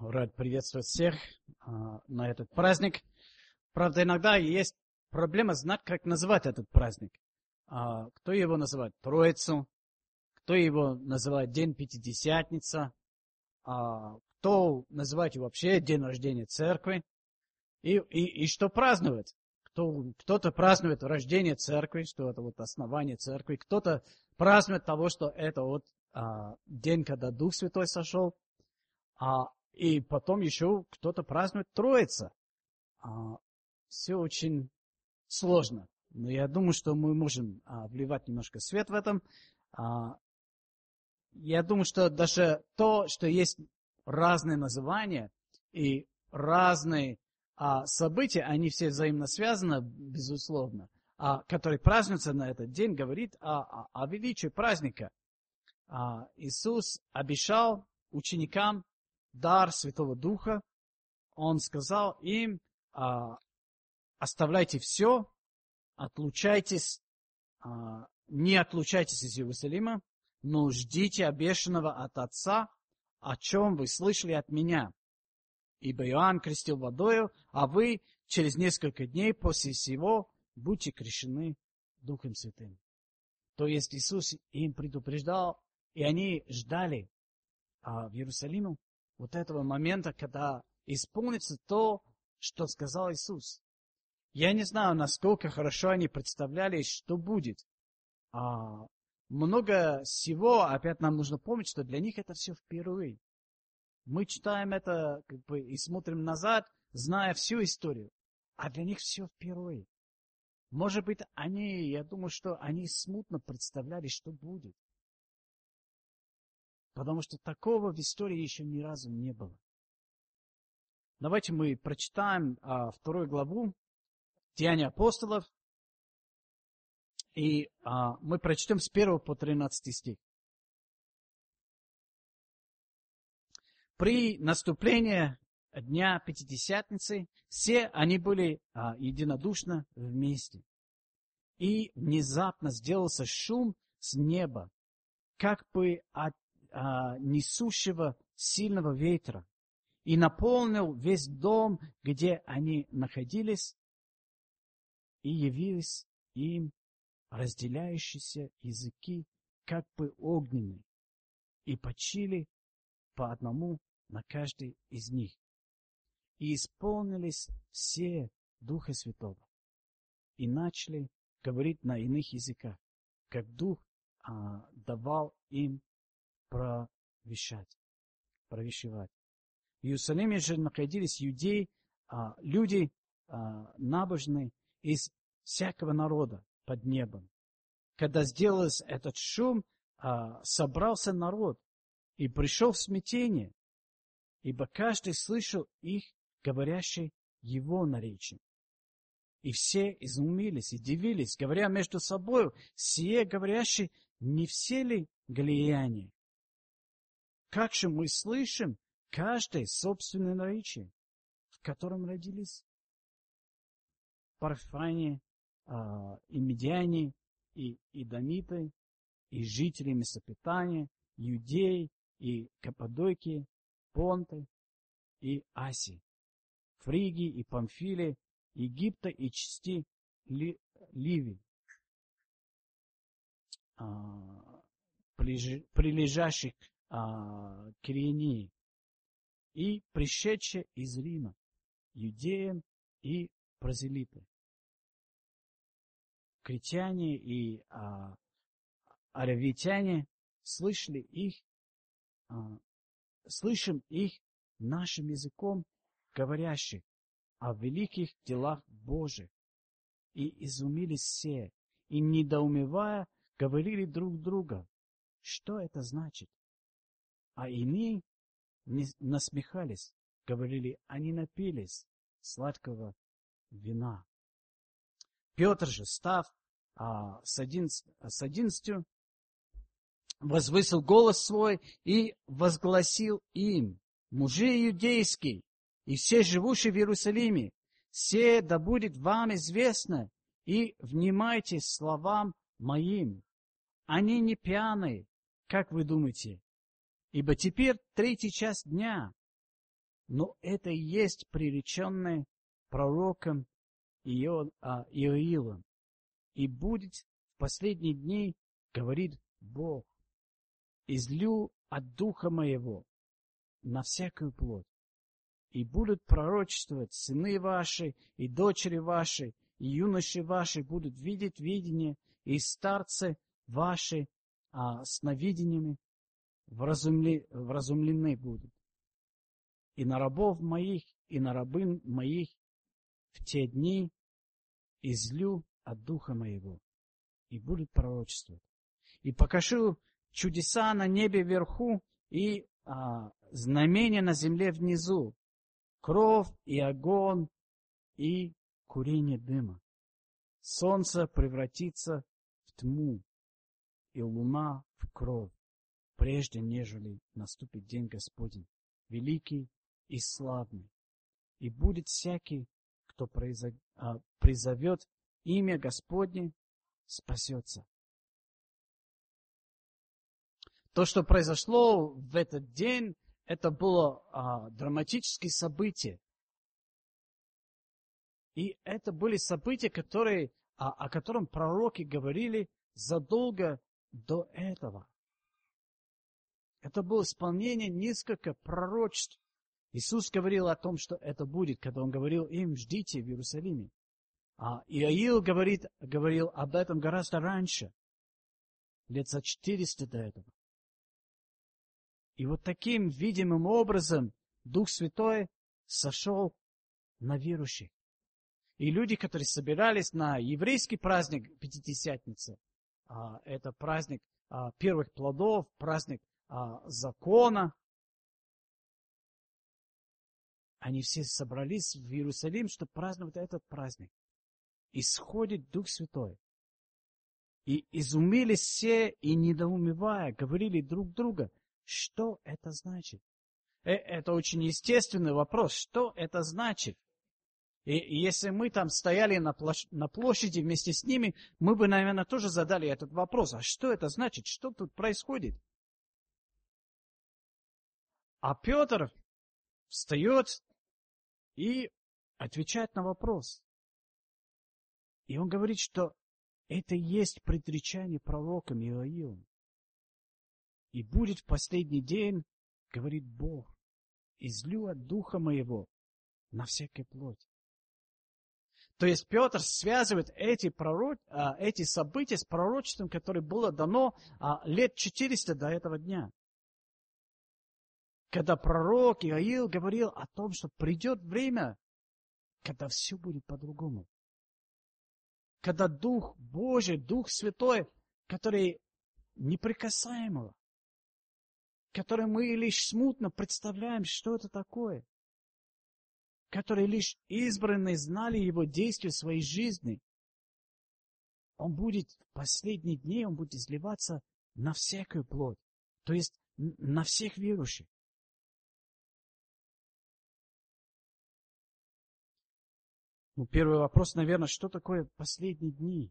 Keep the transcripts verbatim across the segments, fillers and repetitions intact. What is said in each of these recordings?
Рад приветствовать всех а, на этот праздник. Правда, иногда есть проблема знать, как называть этот праздник. А, кто его называет Троицу, кто его называет День Пятидесятница, а, кто называет его вообще День рождения Церкви. И, и, и что празднует? Кто, кто-то празднует рождение Церкви, что это вот основание Церкви. Кто-то празднует того, что это вот а, день, когда Дух Святой сошел. А, и потом еще кто-то празднует Троица. А, все очень сложно. Но я думаю, что мы можем а, вливать немножко свет в этом. А, я думаю, что даже то, что есть разные названия и разные а, события, они все взаимно связаны, безусловно, а, которые празднуются на этот день, говорит о, о, о величии праздника. А, Иисус обещал ученикам дар Святого Духа. Он сказал им: а, оставляйте все, отлучайтесь, а, не отлучайтесь из Иерусалима, но ждите обещанного от Отца, о чем вы слышали от меня. Ибо Иоанн крестил водою, а вы через несколько дней после сего будьте крещены Духом Святым. То есть Иисус им предупреждал, и они ждали а, в Иерусалиме вот этого момента, когда исполнится то, что сказал Иисус. Я не знаю, насколько хорошо они представляли, что будет. А, много всего, опять нам нужно помнить, что для них это все впервые. Мы читаем это как бы, и смотрим назад, зная всю историю. А для них все впервые. Может быть, они, я думаю, что они смутно представляли, что будет. Потому что такого в истории еще ни разу не было. Давайте мы прочитаем а, вторую главу Деяния апостолов. И а, мы прочтем с первого по тринадцатый стих. При наступлении Дня Пятидесятницы все они были а, единодушно вместе. И внезапно сделался шум с неба, как бы от а, несущего сильного ветра, и наполнил весь дом, где они находились, и явились им разделяющиеся языки, как бы огненные, и почили по одному на каждый из них. И исполнились все Духа Святого, и начали говорить на иных языках, как Дух а, давал им провещать, провещевать. В Иерусалиме же находились юдеи, а, люди а, набожные из всякого народа под небом. Когда сделался этот шум, а, собрался народ и пришел в смятение, ибо каждый слышал их, говорящий его наречием. И все изумились и дивились, говоря между собой: сие говорящий, не все ли галилеяне? Как же мы слышим каждое собственное наречие, в котором родились парфяне, а, и медиане, и идомиты, и жители Месопотамии, Иудеи, и Каппадокии, Понты, и Асии, Фригии и Памфилии, Египта и части Ли, Ливии, а, прилежащих а, к Кирении, и пришедшие из Рима, юдеям и прозелиты. Критяне и а, аравитяне слышали их, а, слышим их нашим языком говорящих о великих делах Божьих. И изумились все, и, недоумевая, говорили друг другу, что это значит. А иные насмехались, говорили, они напились сладкого вина. Петр же, став а, с, одиннадцать, с одиннадцатью, возвысил голос свой и возгласил им: мужи иудейские и все живущие в Иерусалиме, все да будет вам известно, и внимайте словам моим. Они не пьяные, как вы думаете, ибо теперь третий час дня. Но это и есть приреченное пророком Ио, а, Иоилом. И будет в последние дни, говорит Бог, излю от духа моего на всякую плоть. И будут пророчествовать сыны ваши, и дочери ваши, и юноши ваши будут видеть видение, и старцы ваши а, сновидениями вразумли, вразумлены будут. И на рабов моих, и на рабынь моих в те дни излю от духа моего, и будут пророчествовать. И покажу чудеса на небе вверху, и а, знамения на земле внизу, кровь и огонь, и курение дыма. Солнце превратится в тьму, и луна в кровь, прежде нежели наступит день Господень, великий и славный. И будет всякий, кто призовет имя Господне, спасется. То, что произошло в этот день, это было а, драматическое событие. И это были события, которые, а, о котором пророки говорили задолго до этого. Это было исполнение нескольких пророчеств. Иисус говорил о том, что это будет, когда Он говорил им: ждите в Иерусалиме. А Иоил говорит, говорил об этом гораздо раньше, лет за четыреста до этого. И вот таким видимым образом Дух Святой сошел на верующих. И люди, которые собирались на еврейский праздник Пятидесятницы, а, это праздник а, первых плодов, праздник а, закона, они все собрались в Иерусалим, чтобы праздновать этот праздник. И сходит Дух Святой. И изумились все, и недоумевая, говорили друг другу, что это значит. Это очень естественный вопрос, что это значит. И если мы там стояли на, площ- на площади вместе с ними, мы бы, наверное, тоже задали этот вопрос. А что это значит? Что тут происходит? А Петр встает и отвечает на вопрос. И он говорит, что это и есть предречение пророком Иоилом. И будет в последний день, говорит Бог, излю от духа моего на всякую плоть. То есть Петр связывает эти, пророк, эти события с пророчеством, которое было дано лет четыреста до этого дня. Когда пророк Иоил говорил о том, что придет время, когда все будет по-другому. Когда Дух Божий, Дух Святой, который неприкасаемого, который мы лишь смутно представляем, что это такое, которые лишь избранные знали Его действия в своей жизни, Он будет в последние дни, Он будет изливаться на всякую плоть, то есть на всех верующих. Ну, первый вопрос, наверное, что такое последние дни?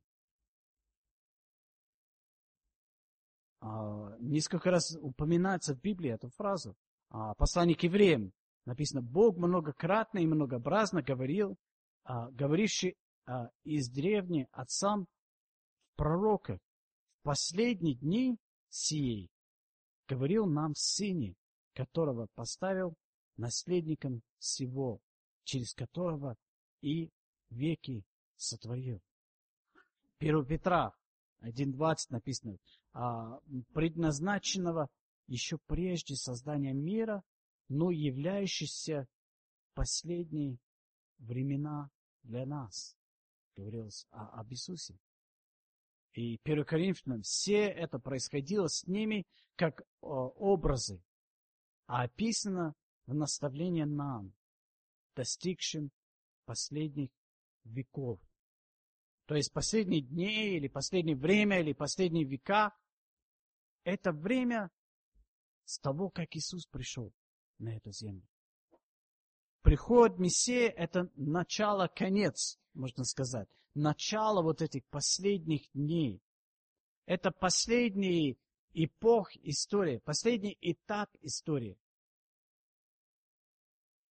А, несколько раз упоминается в Библии эту фразу. А, послание к евреям написано: Бог многократно и многообразно говорил, а, говоривший а, из древних отцам в пророках, в последние дни сии говорил нам в Сыне, которого поставил наследником всего, через которого и веки сотворил. первое Петра один двадцать написано: а, предназначенного еще прежде создания мира, но являющийся в последние времена для нас. Говорилось о, об Иисусе. И первое Коринфянам: все это происходило с ними как о, образы, а описано в наставлении нам, достигшим последних веков. То есть последние дни, или последнее время, или последние века, это время с того, как Иисус пришел на эту землю. Приход Мессии – это начало, конец, можно сказать. Начало вот этих последних дней. Это последний эпох истории, последний этап истории.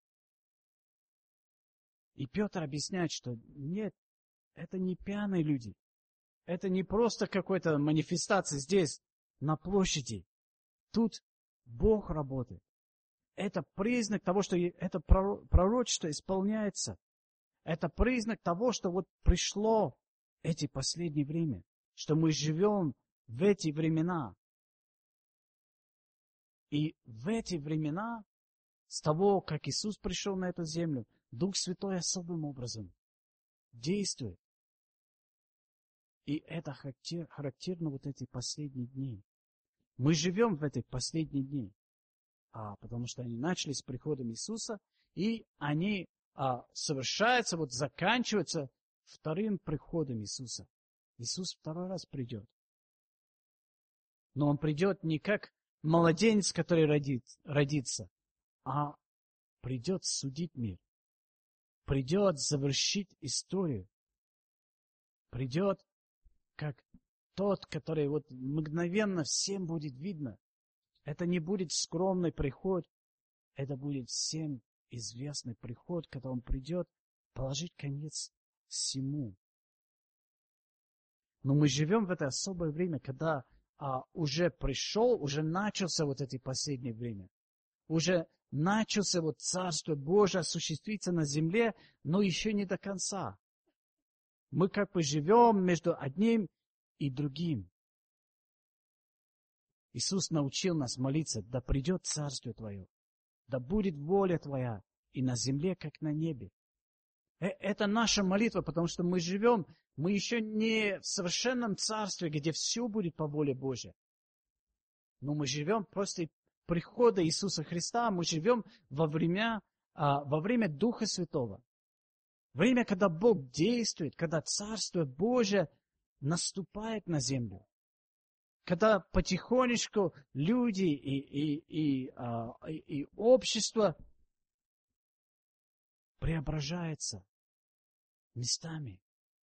И Петр объясняет, что нет, это не пьяные люди. Это не просто какой-то манифестация здесь, на площади. Тут Бог работает. Это признак того, что это пророчество исполняется. Это признак того, что вот пришло эти последние время, что мы живем в эти времена. И в эти времена, с того, как Иисус пришел на эту землю, Дух Святой особым образом действует. И это характерно вот эти последние дни. Мы живем в эти последние дни, а, потому что они начались с приходом Иисуса, и они а, совершаются, вот заканчиваются вторым приходом Иисуса. Иисус второй раз придет. Но Он придет не как младенец, который родит, родится, а придет судить мир. Придет завершить историю. Придет как тот, который вот мгновенно всем будет видно. Это не будет скромный приход, это будет всем известный приход, когда Он придет положить конец всему. Но мы живем в это особое время, когда а, уже пришел, уже начался вот это последнее время. Уже начался вот Царство Божие осуществиться на земле, но еще не до конца. Мы как бы живем между одним и другим. Иисус научил нас молиться: да придет Царствие Твое, да будет воля Твоя и на земле, как на небе. Это наша молитва, потому что мы живем, мы еще не в совершенном Царстве, где все будет по воле Божьей. Но мы живем после прихода Иисуса Христа, мы живем во время, во время Духа Святого. Время, когда Бог действует, когда Царство Божие наступает на землю. Когда потихонечку люди и, и, и, и, и общество преображается местами,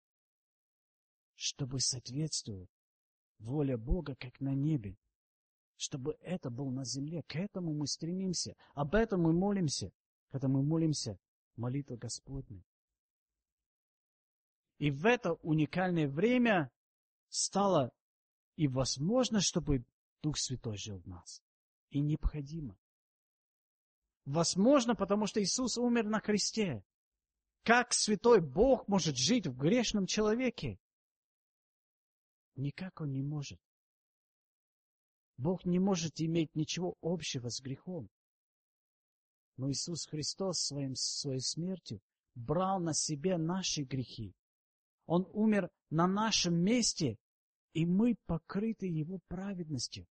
чтобы соответствовать воле Бога, как на небе. Чтобы это было на земле. К этому мы стремимся. Об этом мы молимся, когда мы молимся молитву Господней. И в это уникальное время стало и возможно, чтобы Дух Святой жил в нас. И необходимо. Возможно, потому что Иисус умер на кресте. Как Святой Бог может жить в грешном человеке? Никак Он не может. Бог не может иметь ничего общего с грехом. Но Иисус Христос своим, своей смертью брал на себе наши грехи. Он умер на нашем месте, и мы покрыты Его праведностью.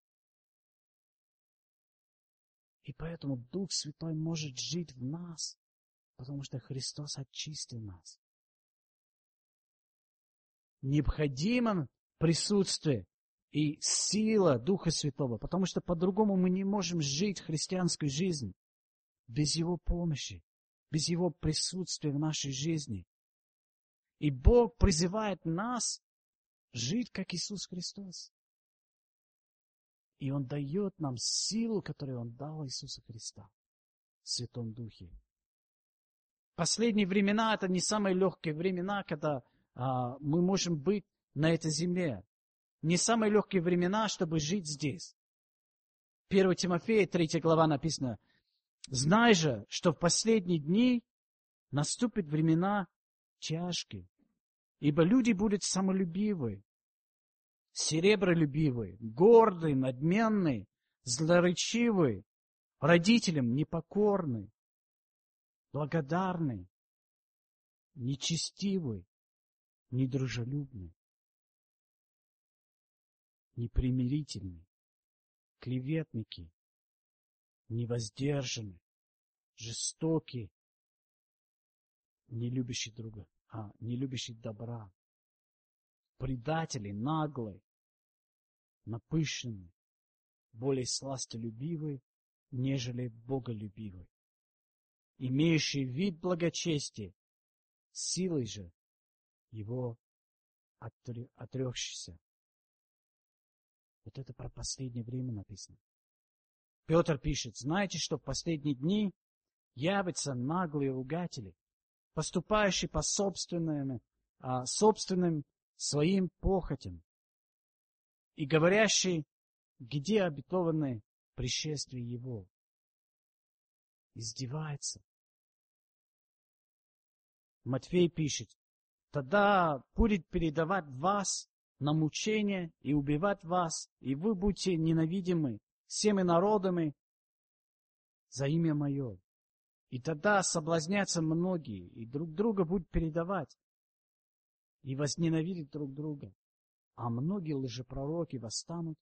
И поэтому Дух Святой может жить в нас, потому что Христос очистил нас. Необходимо присутствие и сила Духа Святого, потому что по-другому мы не можем жить христианской жизнью без Его помощи, без Его присутствия в нашей жизни. И Бог призывает нас жить, как Иисус Христос. И Он дает нам силу, которую Он дал Иисусу Христа в Святом Духе. Последние времена — это не самые легкие времена, когда а, мы можем быть на этой земле. Не самые легкие времена, чтобы жить здесь. первое Тимофея, третья глава написано: «Знай же, что в последние дни наступят времена тяжкие, ибо люди будут самолюбивы, серебролюбивы, гордые, надменные, злоречивы, родителям непокорны, благодарны, нечестивы, недружелюбны, непримирительны, клеветники, невоздержаны, жестоки, не любящие друга, а не любящие добра, предатели, наглые, напыщенные, более сластолюбивые, нежели боголюбивые, имеющие вид благочестия, силой же его отрекшийся». Вот это про последнее время написано. Петр пишет: знаете, что в последние дни явятся наглые ругатели, поступающий по собственным, а, собственным своим похотям и говорящий, где обетованное пришествие Его. Издевается. Матфей пишет: тогда будет передавать вас на мучение и убивать вас, и вы будете ненавидимы всеми народами за имя Мое. И тогда соблазнятся многие, и друг друга будут передавать, и возненавидят друг друга. А многие лжепророки восстанут,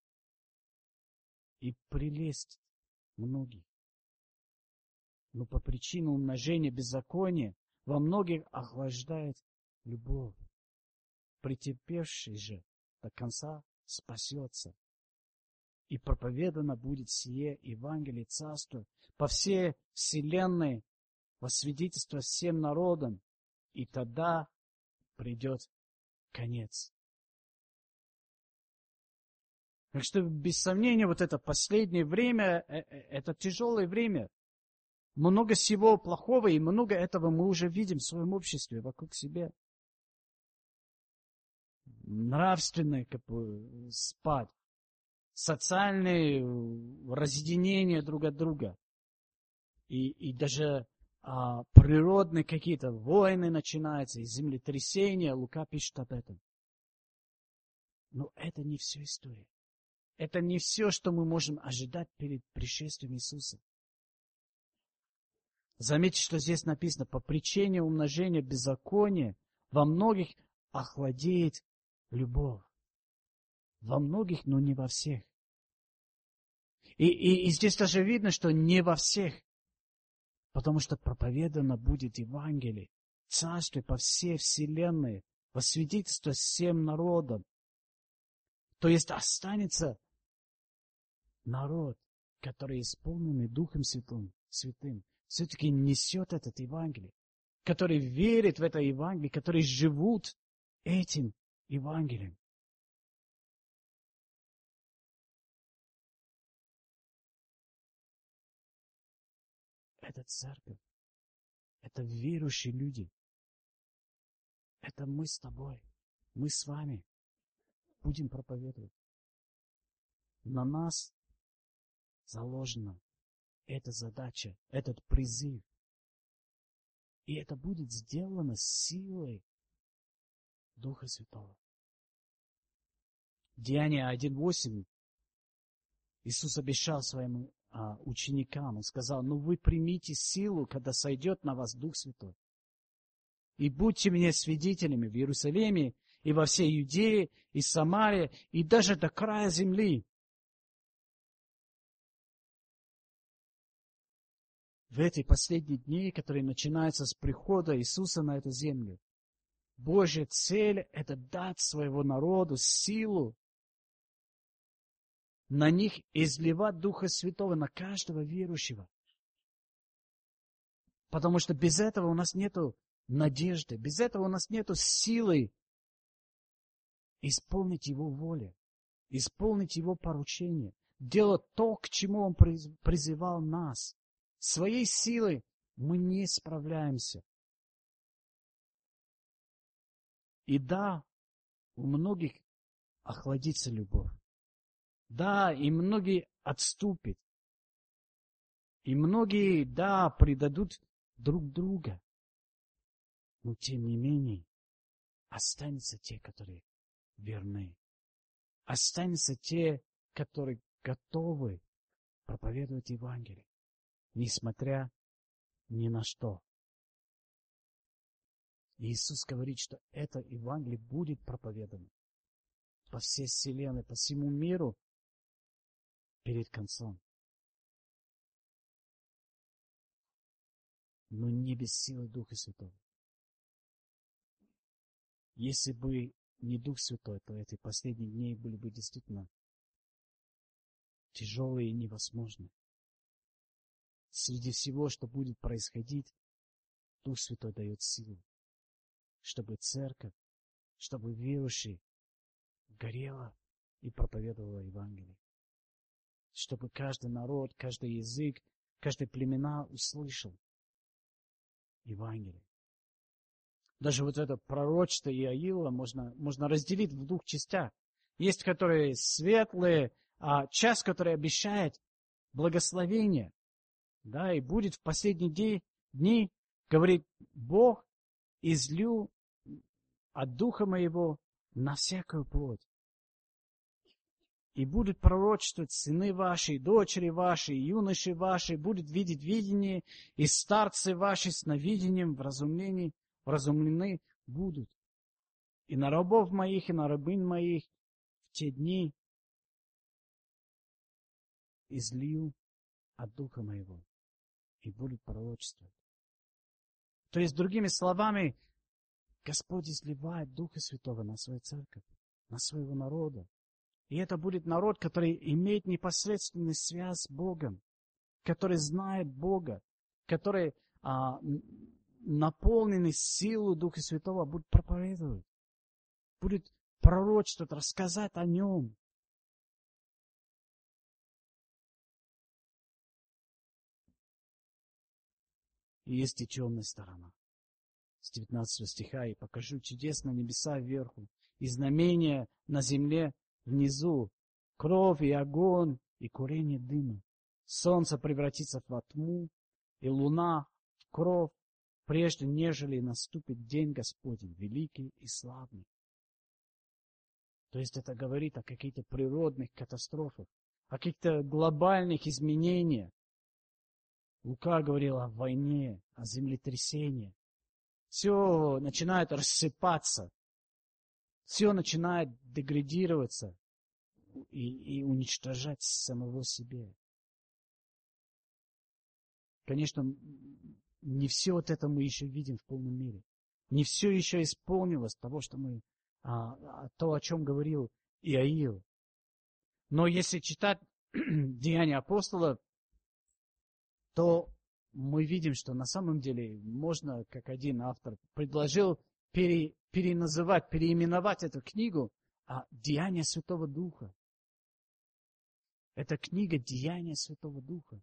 и прелестят многих. Но по причине умножения беззакония во многих охлаждает любовь. Претерпевший же до конца спасется. И проповедано будет сие Евангелие Царства по всей вселенной во свидетельство всем народам, и тогда придет конец. Так что, без сомнения, вот это последнее время, это тяжелое время. Много всего плохого, и много этого мы уже видим в своем обществе, вокруг себя. Нравственное как бы, спад, социальное разъединение друг от друга, и, и даже а, природные какие-то войны начинаются, и землетрясения. Лука пишет об этом. Но это не все история. Это не все, что мы можем ожидать перед пришествием Иисуса. Заметьте, что здесь написано: по причине умножения беззакония во многих охладеет любовь. Во многих, но не во всех. И, и, и здесь даже видно, что не во всех. Потому что проповедано будет Евангелие, Царствие по всей вселенной, во свидетельство всем народам. То есть останется народ, который исполненный Духом Святым, Святым, все-таки несет этот Евангелие, который верит в это Евангелие, которые живут этим Евангелием. Это церковь, это верующие люди, это мы с тобой, мы с вами будем проповедовать. На нас заложена эта задача, этот призыв. И это будет сделано силой Духа Святого. Деяния один восемь Иисус обещал своим а, ученикам, Он сказал: ну вы примите силу, когда сойдет на вас Дух Святой. И будьте мне свидетелями в Иерусалиме и во всей Иудее, и Самаре, и даже до края земли. В эти последние дни, которые начинаются с прихода Иисуса на эту землю, Божья цель – это дать своего народу силу, на них изливать Духа Святого, на каждого верующего. Потому что без этого у нас нет надежды, без этого у нас нет силы исполнить Его волю, исполнить Его поручение, делать то, к чему Он призывал нас. Своей силой мы не справляемся. И да, у многих охладится любовь. Да, и многие отступят. И многие, да, предадут друг друга. Но тем не менее, останутся те, которые верны. Останутся те, которые готовы проповедовать Евангелие, несмотря ни на что. И Иисус говорит, что это Евангелие будет проповедано по всей вселенной, по всему миру перед концом. Но не без силы Духа Святого. Если бы не Дух Святой, то эти последние дни были бы действительно тяжелые и невозможные. Среди всего, что будет происходить, Дух Святой дает силу, чтобы церковь, чтобы верующие горела и проповедовала Евангелие. Чтобы каждый народ, каждый язык, каждый племена услышал Евангелие. Даже вот это пророчество Иаила можно, можно разделить в двух частях. Есть, которые светлые, а часть, которая обещает благословение. Да, и будет в последние дни, дни, говорит Бог, излю от Духа Моего на всякую плоть. И будут пророчествовать сыны ваши, дочери ваши, юноши ваши, будут видеть видение, и старцы ваши сновидением в разумлении, вразумлены будут. И на рабов моих, и на рабынь моих в те дни излию от Духа Моего, и будут пророчествовать. То есть, другими словами, Господь изливает Духа Святого на свою церковь, на своего народа. И это будет народ, который имеет непосредственную связь с Богом, который знает Бога, который а, наполненный силой Духа Святого будет проповедовать, будет пророчествовать, рассказать о Нем. И есть и темная сторона. С девятнадцатого стиха: «И покажу чудес на небеса вверху, и знамения на земле внизу, кровь и огонь, и курение дыма. Солнце превратится во тьму, и луна в кровь, прежде нежели наступит день Господень, великий и славный». То есть это говорит о каких-то природных катастрофах, о каких-то глобальных изменениях. Лука говорил о войне, о землетрясении. Все начинает рассыпаться. Все начинает деградироваться и, и уничтожать самого себя. Конечно, не все вот это мы еще видим в полном мире. Не все еще исполнилось того, что мы, а, то, о чем говорил Иаил. Но если читать Деяния апостолов, то мы видим, что на самом деле можно, как один автор предложил, пере, переназывать, переименовать эту книгу а, «Деяния Святого Духа». Это книга «Деяния Святого Духа».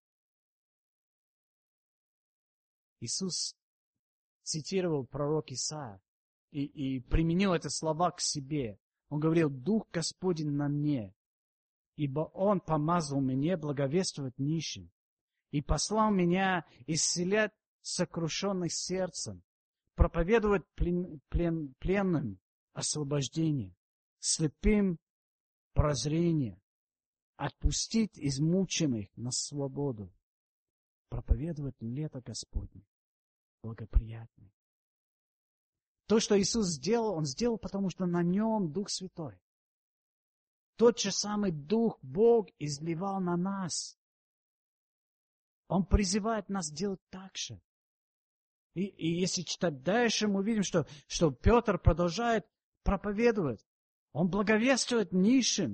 Иисус цитировал пророк Исаия и, и применил эти слова к себе. Он говорил: «Дух Господень на мне, ибо Он помазал меня благовествовать нищим, и послал меня исцелять сокрушенных сердцем, проповедовать плен, плен, пленным освобождение, слепым прозрение, отпустить измученных на свободу, проповедовать лето Господне, благоприятное». То, что Иисус сделал, Он сделал, потому что на Нем Дух Святой. Тот же самый Дух Бог изливал на нас. Он призывает нас делать так же. И, и если читать дальше, мы видим, что, что Петр продолжает проповедовать. Он благовествует нищим.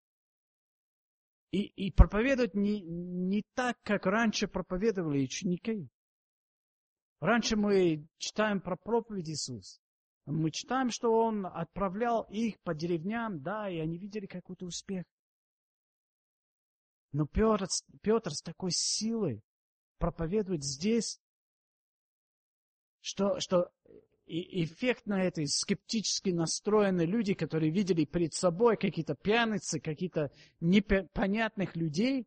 И, и проповедует не, не так, как раньше проповедовали ученики. Раньше мы читаем про проповедь Иисуса. Мы читаем, что Он отправлял их по деревням, да, и они видели какой-то успех. Но Петр, Петр с такой силой проповедует здесь, что, что и эффектно этой скептически настроенные люди, которые видели перед собой какие-то пьяницы, какие-то непонятных людей,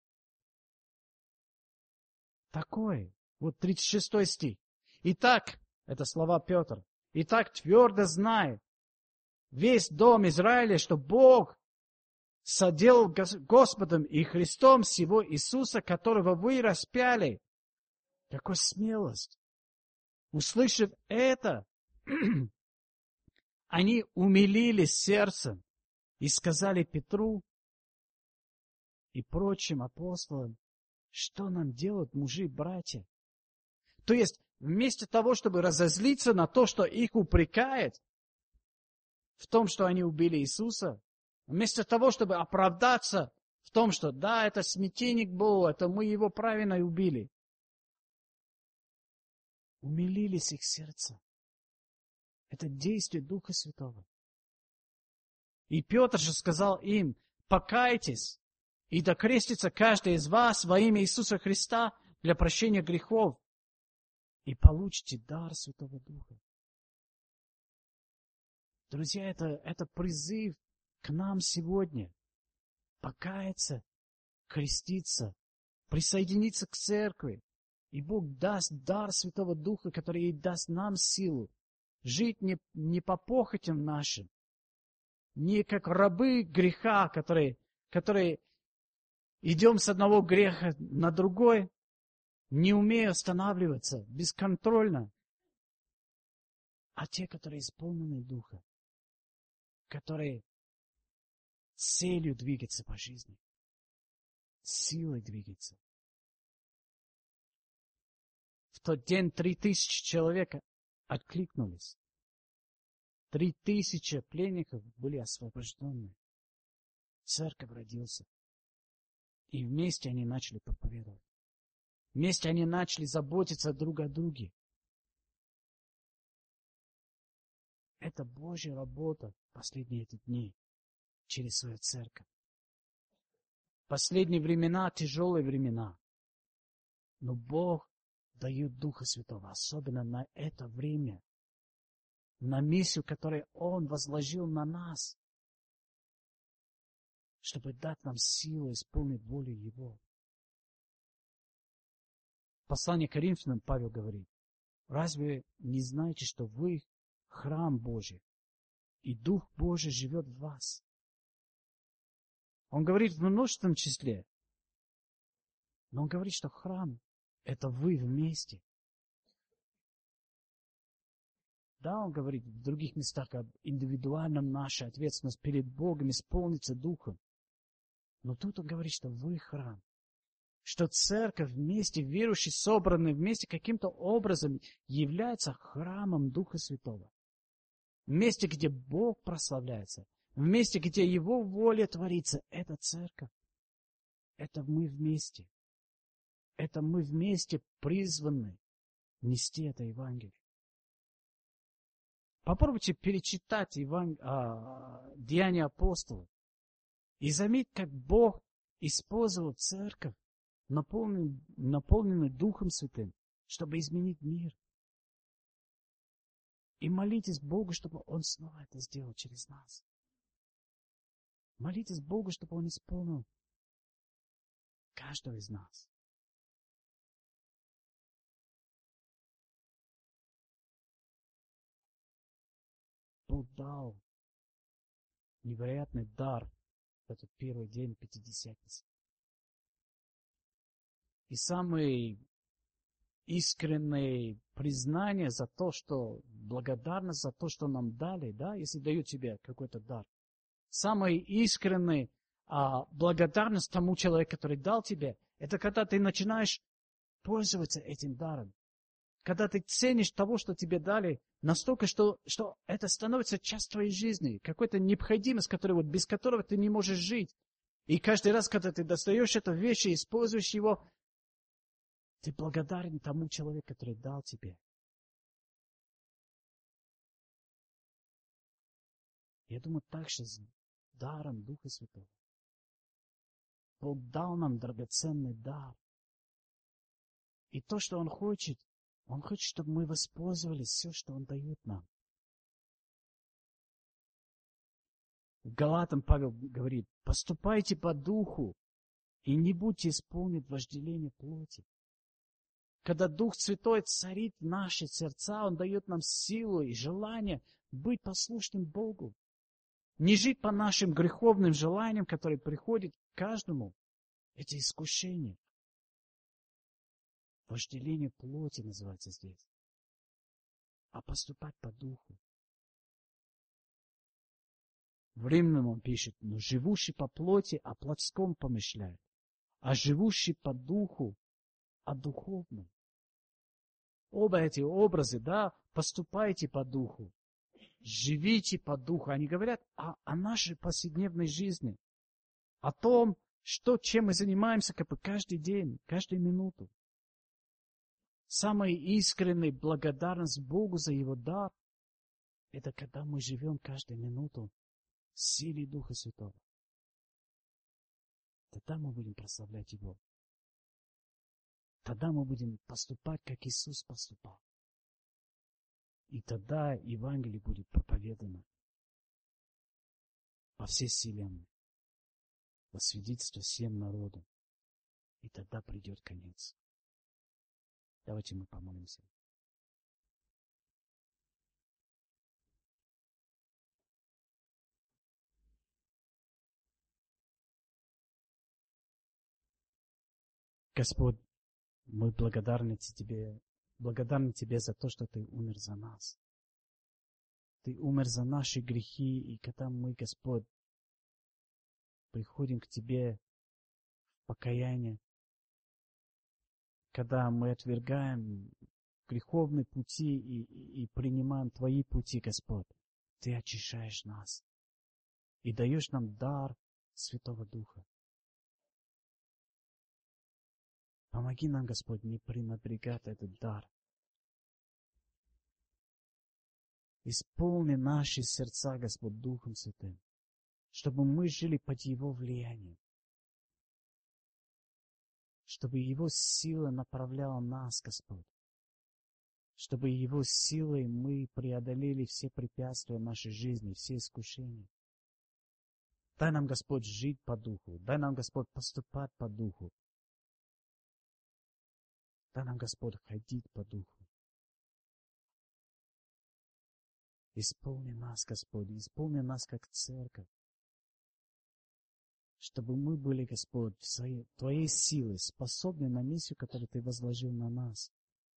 такой. Вот тридцать шестой стих. «Итак», это слова Петр, «итак твердо знай весь дом Израиля, что Бог соделал Господом и Христом сего Иисуса, которого вы распяли». Какая смелость! Услышав это, они умилились сердцем и сказали Петру и прочим апостолам: «Что нам делать, мужи, братья?» То есть, вместо того, чтобы разозлиться на то, что их упрекает в том, что они убили Иисуса, вместо того, чтобы оправдаться в том, что да, это сметенник был, это мы его правильно убили, умилились их сердца. Это действие Духа Святого. И Петр же сказал им: «Покайтесь, и да крестится каждый из вас во имя Иисуса Христа для прощения грехов, и получите дар Святого Духа». Друзья, это, это призыв к нам сегодня. Покаяться, креститься, присоединиться к церкви. И Бог даст дар Святого Духа, который и даст нам силу жить не, не по похотям нашим, не как рабы греха, которые, которые идем с одного греха на другой, не умея останавливаться, бесконтрольно, а те, которые исполнены Духа, которые целью двигаться по жизни, силой двигаться. В тот день три тысячи человек откликнулись. Три тысячи пленников были освобождены. Церковь родился. И вместе они начали проповедовать. Вместе они начали заботиться друг о друге. Это Божья работа в последние эти дни через свою церковь. Последние времена, тяжелые времена. Но Бог дает Духа Святого, особенно на это время, на миссию, которую Он возложил на нас, чтобы дать нам силу исполнить волю Его. В послании к Коринфянам Павел говорит: разве не знаете, что вы храм Божий, и Дух Божий живет в вас? Он говорит в множественном числе, но он говорит, что храм — это вы вместе. Да, он говорит в других местах об индивидуальном нашей ответственности перед Богом исполниться Духом. Но тут он говорит, что вы храм. Что церковь вместе, верующие, собранные вместе, каким-то образом является храмом Духа Святого. Месте, где Бог прославляется. В месте, где Его воля творится. Это церковь. Это мы вместе. Это мы вместе призваны нести это Евангелие. Попробуйте перечитать Еван... а, Деяния апостолов и заметь, как Бог использовал церковь, наполненную, наполненную Духом Святым, чтобы изменить мир. И молитесь Богу, чтобы Он снова это сделал через нас. Молитесь Богу, чтобы Он исполнил каждого из нас. Бог дал невероятный дар в этот первый день Пятидесятницы. И самые искренние признания за то, что благодарность за то, что нам дали, да, если дают тебе какой-то дар. Самые искренние а, благодарность тому человеку, который дал тебе, это когда ты начинаешь пользоваться этим даром. Когда ты ценишь того, что тебе дали, настолько, что, что это становится частью твоей жизни, какой-то необходимость, которой, вот, без которого ты не можешь жить. И каждый раз, когда ты достаешь эту вещь и используешь его, ты благодарен тому человеку, который дал тебе. Я думаю, так же с даром Духа Святого. Бог дал нам драгоценный дар. И то, что Он хочет, Он хочет, чтобы мы воспользовались все, что Он дает нам. В Галатам Павел говорит: поступайте по духу и не будьте исполнены вожделения плоти. Когда Дух Святой царит в наши сердца, Он дает нам силу и желание быть послушным Богу. Не жить по нашим греховным желаниям, которые приходят к каждому. Эти искушения. Вожделение плоти называется здесь. А поступать по духу. В Римлянам он пишет: но живущий по плоти о плотском помышляет, а живущий по духу о духовном. Оба эти образы, да, поступайте по духу, живите по духу. Они говорят о, о нашей повседневной жизни, о том, что, чем мы занимаемся как бы каждый день, каждую минуту. Самая искренняя благодарность Богу за Его дар — это когда мы живем каждую минуту в силе Духа Святого. Тогда мы будем прославлять Его. Тогда мы будем поступать, как Иисус поступал. И тогда Евангелие будет проповедано по всей вселенной, во свидетельство всем народам. И тогда придет конец. Давайте мы помолимся. Господь, мы благодарны Тебе, благодарны Тебе за то, что Ты умер за нас. Ты умер за наши грехи, и когда мы, Господь, приходим к Тебе в покаяние, когда мы отвергаем греховные пути и, и, и принимаем Твои пути, Господь, Ты очищаешь нас и даешь нам дар Святого Духа. Помоги нам, Господь, не пренебрегать этот дар. Исполни наши сердца, Господь, Духом Святым, чтобы мы жили под Его влиянием, чтобы Его сила направляла нас, Господь, чтобы Его силой мы преодолели все препятствия нашей жизни, все искушения. Дай нам, Господь, жить по Духу, дай нам, Господь, поступать по Духу, дай нам, Господь, ходить по Духу. Исполни нас, Господь, исполни нас как церковь, чтобы мы были, Господь, в своей, Твоей силой, способны на миссию, которую Ты возложил на нас.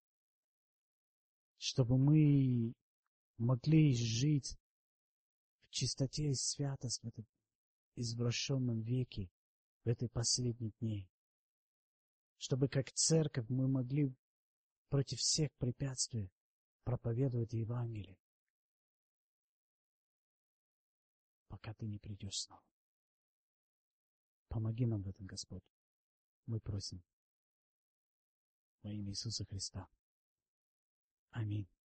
Чтобы мы могли жить в чистоте и святости в этом извращенном веке, в этой последней дни. Чтобы как церковь мы могли против всех препятствий проповедовать Евангелие, пока Ты не придешь снова. Помоги нам в этом, Господь. Мы просим во имя Иисуса Христа. Аминь.